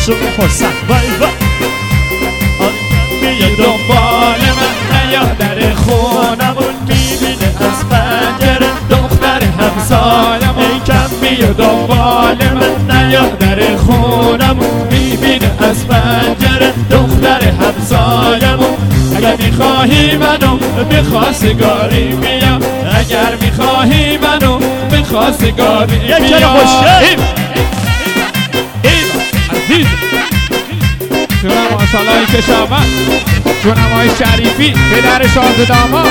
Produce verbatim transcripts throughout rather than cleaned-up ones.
شو میپرسن وای وای بیا دنبال من نیا در خونمون میبینه از پنجره دختر همسایمون ای کم بیا دنبال من نیا در خونمون میبینه از پنجره دختر همسایمون اگر میخواهی منو به خواستگاری بیا اگر میخواهی منو به خواستگاری بیا یک کلو خوشگل عزیز جونم آسالای کشامت جونم های شریفی پدر شاهد داماد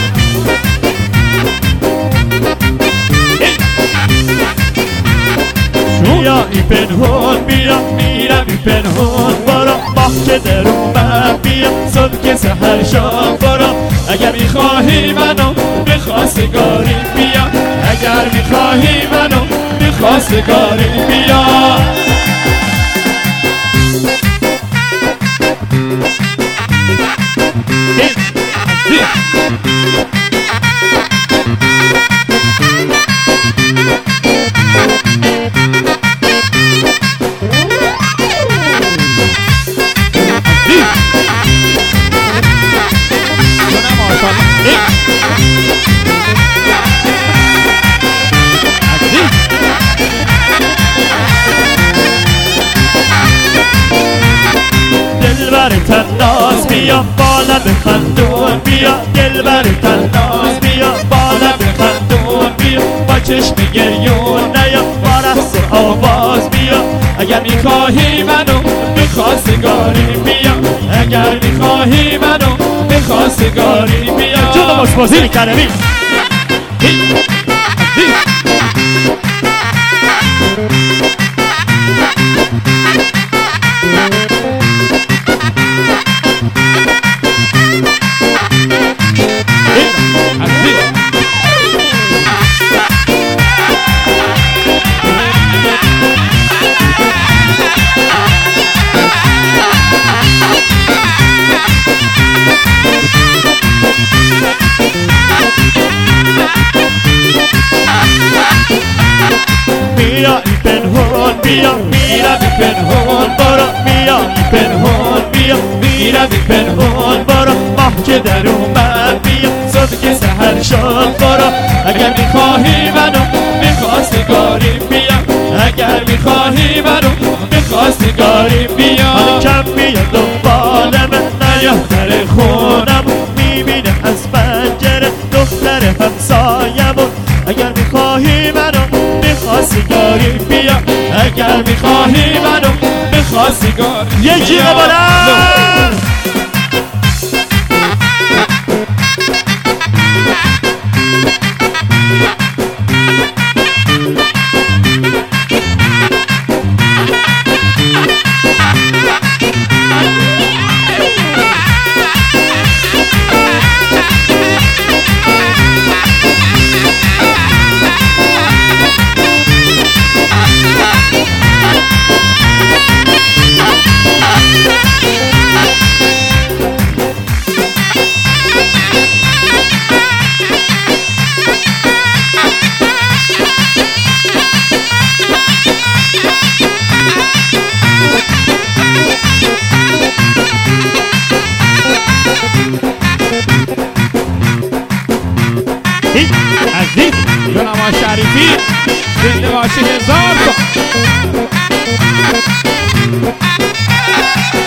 بیا این پنهون بیا میرم این پنهون برا ماه که در اومد بیا صبح که سحر شام برا اگر میخواهی منو به خواستگاری بیا اگر میخواهی منو به خواستگاری بیا دلبر تناز بیا بالا بخندون بیا دلبر تناز بیا بالا بخندون بیا با چشم گریون نیا با رقص آواز بیا اگر میخواهی منو به خواستگاری بیا اگر میخواهی منو به خواستگاری بیا جون مشبازی کرمی بیا این پنهون بیا میرم این پنهون برا بیا این پنهون بیا میرم این پنهون برا ماه که در اومد بیا صبح که سحر شد برا اگر میخواهی منو به خواستگاری بیا اگر میخواهی منو به خواستگاری بیا حالا کم بیا دنبال من نیا در خونم میبینه از پنجره دختر همسایمون اگر میخواهی منو به خواستگاری بیا اگر میخواهی منو به خواستگاری یکی ببرم عزیز جناب شریفی زنده باشی هزار تا